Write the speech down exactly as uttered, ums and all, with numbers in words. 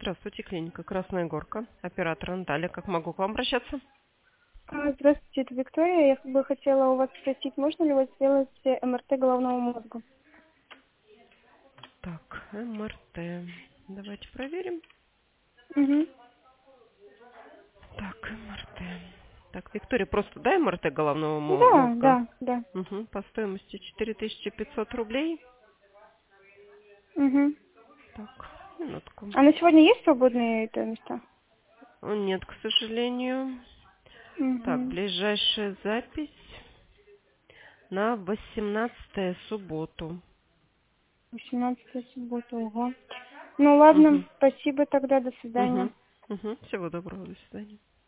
Здравствуйте, клиника Красная Горка. Оператор Наталья. Как могу к вам обращаться? А, Здравствуйте, это Виктория. Я бы хотела у вас спросить, можно ли у вас сделать э, эм эр тэ головного мозга? Так, эм эр тэ. Давайте проверим. Угу. Так, эм эр тэ. Так, Виктория, просто да, эм эр тэ головного мо- Да, мозга? да, да. Угу, по стоимости четыре тысячи пятьсот рублей. Угу. Так, минутку. А на сегодня есть свободные это места? О, нет, к сожалению. Так, Угу. ближайшая запись на восемнадцатое субботу. восемнадцатая суббота, ого. Ну ладно, Угу, спасибо тогда, до свидания. угу, угу. Всего доброго, до свидания.